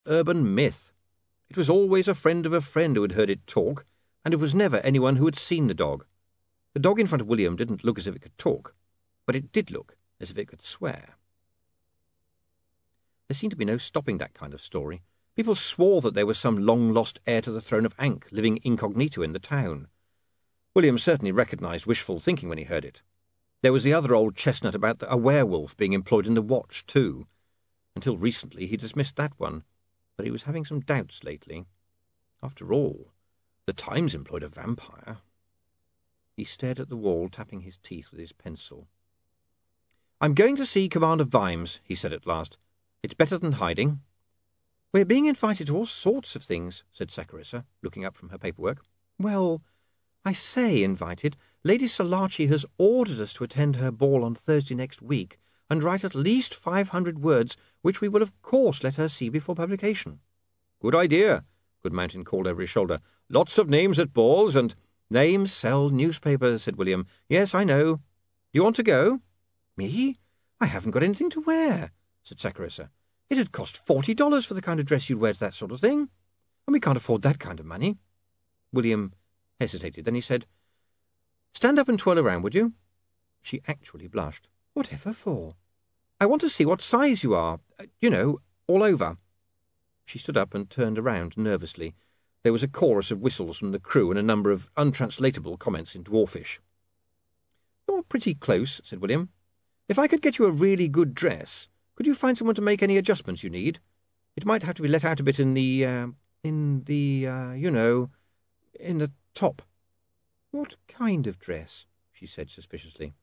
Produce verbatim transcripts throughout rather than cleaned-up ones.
urban myth. It was always a friend of a friend who had heard it talk, and it was never anyone who had seen the dog. The dog in front of William didn't look as if it could talk, but it did look as if it could swear. There seemed to be no stopping that kind of story. People swore that there was some long-lost heir to the throne of Ankh living incognito in the town. William certainly recognised wishful thinking when he heard it. There was the other old chestnut about a werewolf being employed in the watch, too. Until recently he dismissed that one, but he was having some doubts lately. After all, the Times employed a vampire. He stared at the wall, tapping his teeth with his pencil. "I'm going to see Commander Vimes," he said at last. "It's better than hiding." "We're being invited to all sorts of things," said Saccharissa, looking up from her paperwork. "Well, I say invited. Lady Salaci has ordered us to attend her ball on Thursday next week and write at least five hundred words, which we will of course let her see before publication." "Good idea," Goodmountain called over his shoulder. "Lots of names at balls and—" "Names sell newspapers," said William. "Yes, I know. Do you want to go?" "Me? I haven't got anything to wear," said Saccharissa. "It'd cost forty dollars for the kind of dress you'd wear to that sort of thing, and we can't afford that kind of money." William hesitated. Then he said, "Stand up and twirl around, would you?" She actually blushed. "Whatever for?" "I want to see what size you are. You know, all over." She stood up and turned around nervously. There was a chorus of whistles from the crew and a number of untranslatable comments in Dwarfish. "You're pretty close," said William. "If I could get you a really good dress, could you find someone to make any adjustments you need? It might have to be let out a bit in the, uh, in the, uh, you know, in the top." "What kind of dress?" she said suspiciously.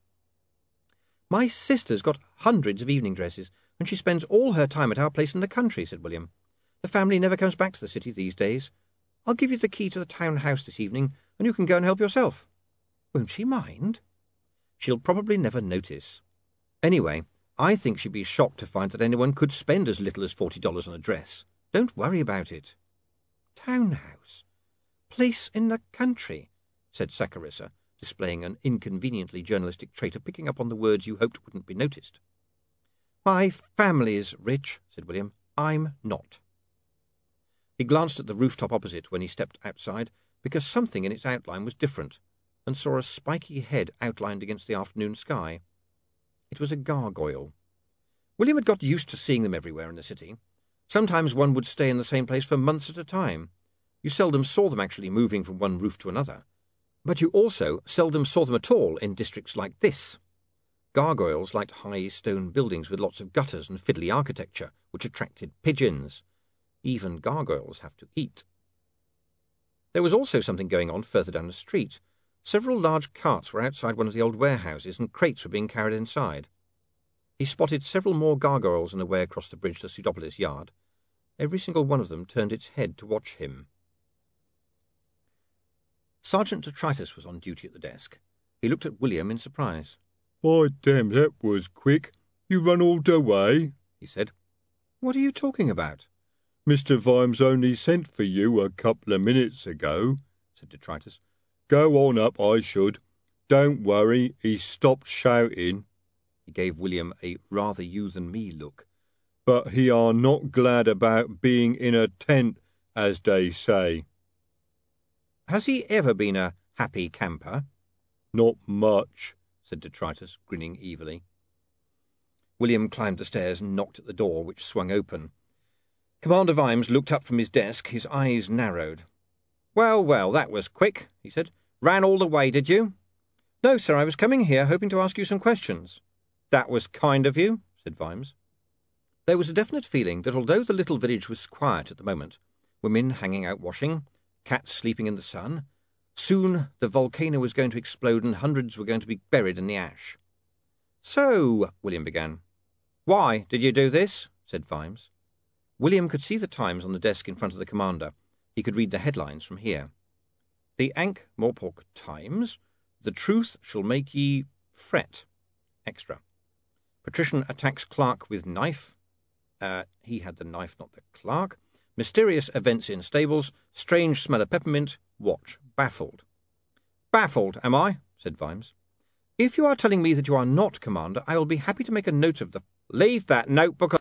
"My sister's got hundreds of evening dresses, and she spends all her time at our place in the country," said William. "The family never comes back to the city these days. I'll give you the key to the town house this evening, and you can go and help yourself." "Won't she mind?" "She'll probably never notice. Anyway, I think she'd be shocked to find that anyone could spend as little as forty dollars on a dress. Don't worry about it." "Town house? Place in the country?" said Saccharissa, displaying an inconveniently journalistic trait of picking up on the words you hoped wouldn't be noticed. "My family's rich," said William. "I'm not." He glanced at the rooftop opposite when he stepped outside, because something in its outline was different, and saw a spiky head outlined against the afternoon sky. It was a gargoyle. William had got used to seeing them everywhere in the city. Sometimes one would stay in the same place for months at a time. You seldom saw them actually moving from one roof to another. But you also seldom saw them at all in districts like this. Gargoyles liked high stone buildings with lots of gutters and fiddly architecture, which attracted pigeons. Even gargoyles have to eat. There was also something going on further down the street. Several large carts were outside one of the old warehouses, and crates were being carried inside. He spotted several more gargoyles on the way across the bridge to Pseudopolis Yard. Every single one of them turned its head to watch him. Sergeant Detritus was on duty at the desk. He looked at William in surprise. "By damn, that was quick. You run all the way," he said. "What are you talking about?" "Mister Vimes only sent for you a couple of minutes ago," said Detritus. "Go on up, I should. Don't worry, he's stopped shouting." He gave William a rather you than me look. "But he are not glad about being in a tent, as they say." "Has he ever been a happy camper?" "Not much," said Detritus, grinning evilly. William climbed the stairs and knocked at the door, which swung open. Commander Vimes looked up from his desk, his eyes narrowed. "Well, well, that was quick," he said. "Ran all the way, did you?" "No, sir, I was coming here hoping to ask you some questions." "That was kind of you," said Vimes. There was a definite feeling that although the little village was quiet at the moment, women hanging out washing, cats sleeping in the sun, soon the volcano was going to explode and hundreds were going to be buried in the ash. "So," William began. "Why did you do this?" said Vimes. William could see the Times on the desk in front of the commander. He could read the headlines from here. "The Ankh-Morpork Times. The truth shall make ye fret." Extra. "Patrician attacks clerk with knife." Uh, he had the knife, not the clerk. "Mysterious events in stables. Strange smell of peppermint. Watch. Baffled." "Baffled, am I?" said Vimes. "If you are telling me that you are not, Commander, I will be happy to make a note of the—" "Leave that notebook